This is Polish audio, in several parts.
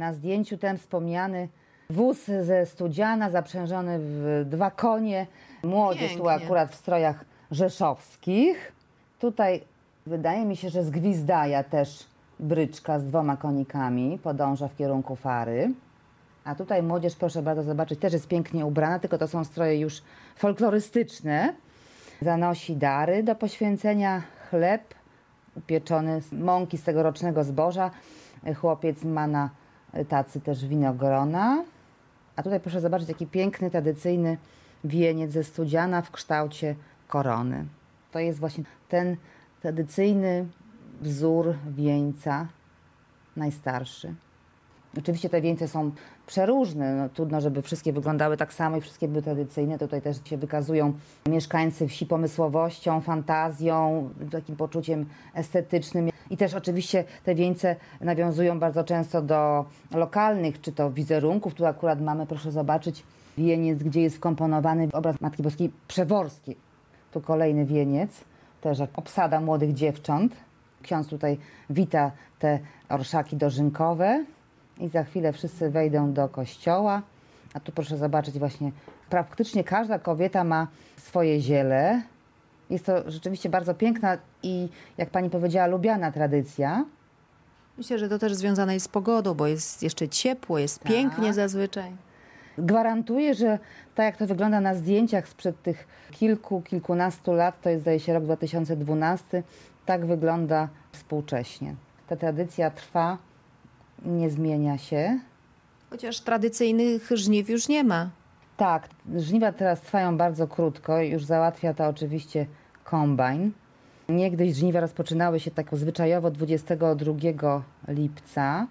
na zdjęciu ten wspomniany wóz ze Studziana zaprzężony w 2 konie. Młodzież tu akurat w strojach rzeszowskich. Tutaj wydaje mi się, że z Gwizdaja też bryczka z 2 konikami podąża w kierunku Fary. A tutaj młodzież, proszę bardzo zobaczyć, też jest pięknie ubrana, tylko to są stroje już folklorystyczne. Zanosi dary do poświęcenia, chleb upieczony z mąki z tegorocznego zboża. Chłopiec ma na tacy też winogrona. A tutaj proszę zobaczyć jaki piękny, tradycyjny wieniec ze Studziana w kształcie korony. To jest właśnie ten tradycyjny wzór wieńca, najstarszy. Oczywiście te wieńce są przeróżne, no, trudno, żeby wszystkie wyglądały tak samo i wszystkie były tradycyjne. Tutaj też się wykazują mieszkańcy wsi pomysłowością, fantazją, takim poczuciem estetycznym. I też oczywiście te wieńce nawiązują bardzo często do lokalnych, czy to wizerunków. Tu akurat mamy, proszę zobaczyć, wieniec, gdzie jest wkomponowany obraz Matki Boskiej Przeworskiej. Tu kolejny wieniec, też jak obsada młodych dziewcząt. Ksiądz tutaj wita te orszaki dożynkowe. I za chwilę wszyscy wejdą do kościoła. A tu proszę zobaczyć właśnie, praktycznie każda kobieta ma swoje ziele. Jest to rzeczywiście bardzo piękna i, jak pani powiedziała, lubiana tradycja. Myślę, że to też związane jest z pogodą, bo jest jeszcze ciepło, jest pięknie zazwyczaj. Gwarantuję, że tak jak to wygląda na zdjęciach sprzed tych kilkunastu lat, to jest zdaje się rok 2012, tak wygląda współcześnie. Ta tradycja trwa, nie zmienia się. Chociaż tradycyjnych żniw już nie ma. Tak, żniwa teraz trwają bardzo krótko, już załatwia to oczywiście kombajn. Niegdyś żniwa rozpoczynały się tak zwyczajowo 22 lipca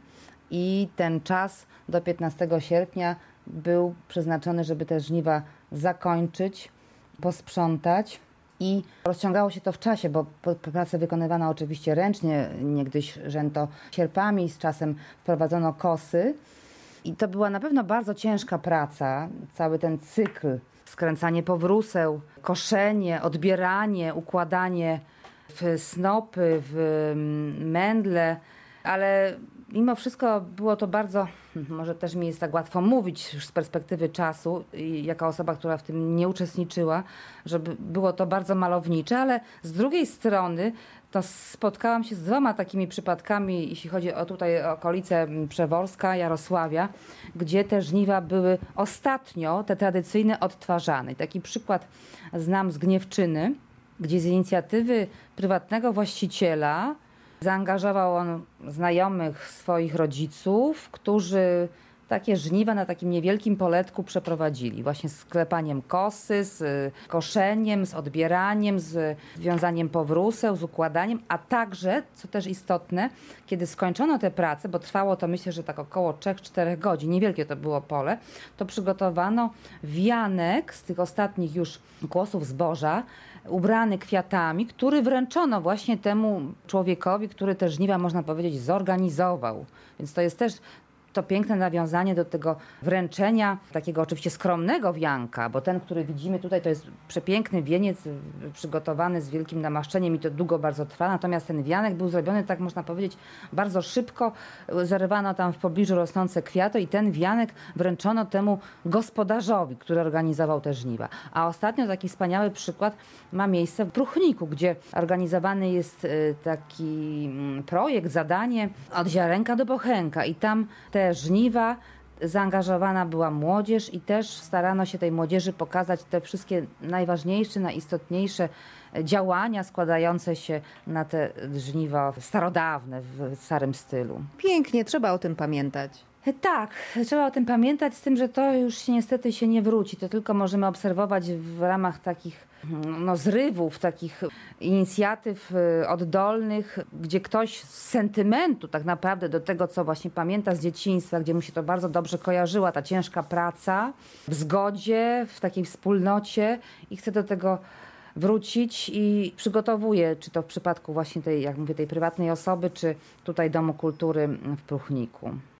i ten czas do 15 sierpnia był przeznaczony, żeby te żniwa zakończyć, posprzątać. I rozciągało się to w czasie, bo pracę wykonywano oczywiście ręcznie, niegdyś rzęto sierpami, z czasem wprowadzono kosy. I to była na pewno bardzo ciężka praca, cały ten cykl, skręcanie powróseł, koszenie, odbieranie, układanie w snopy, w mędle, ale mimo wszystko było to bardzo, może też mi jest tak łatwo mówić z perspektywy czasu, jako osoba, która w tym nie uczestniczyła, żeby było to bardzo malownicze, ale z drugiej strony to spotkałam się z 2 takimi przypadkami, jeśli chodzi o tutaj okolice Przeworska, Jarosławia, gdzie te żniwa były ostatnio, te tradycyjne, odtwarzane. I taki przykład znam z Gniewczyny, gdzie z inicjatywy prywatnego właściciela zaangażował on znajomych swoich rodziców, którzy takie żniwa na takim niewielkim poletku przeprowadzili. Właśnie z klepaniem kosy, z koszeniem, z odbieraniem, z wiązaniem powróseł, z układaniem, a także, co też istotne, kiedy skończono te prace, bo trwało to myślę, że tak około 3-4 godzin, niewielkie to było pole, to przygotowano wianek z tych ostatnich już kłosów zboża, ubrany kwiatami, który wręczono właśnie temu człowiekowi, który te żniwa, można powiedzieć, zorganizował. Więc to jest też to piękne nawiązanie do tego wręczenia, takiego oczywiście skromnego wianka, bo ten, który widzimy tutaj, to jest przepiękny wieniec przygotowany z wielkim namaszczeniem i to długo bardzo trwa, natomiast ten wianek był zrobiony, tak można powiedzieć, bardzo szybko. Zarywano tam w pobliżu rosnące kwiaty i ten wianek wręczono temu gospodarzowi, który organizował te żniwa. A ostatnio taki wspaniały przykład ma miejsce w Pruchniku, gdzie organizowany jest taki projekt, zadanie od ziarenka do bochenka i tam te żniwa, zaangażowana była młodzież i też starano się tej młodzieży pokazać te wszystkie najważniejsze, najistotniejsze działania składające się na te żniwa starodawne w starym stylu. Pięknie, trzeba o tym pamiętać. Tak, trzeba o tym pamiętać, z tym, że to już niestety się nie wróci. To tylko możemy obserwować w ramach takich zrywów, takich inicjatyw oddolnych, gdzie ktoś z sentymentu tak naprawdę do tego, co właśnie pamięta z dzieciństwa, gdzie mu się to bardzo dobrze kojarzyła, ta ciężka praca w zgodzie, w takiej wspólnocie i chce do tego wrócić i przygotowuje, czy to w przypadku właśnie tej, jak mówię, tej prywatnej osoby, czy tutaj Domu Kultury w Pruchniku.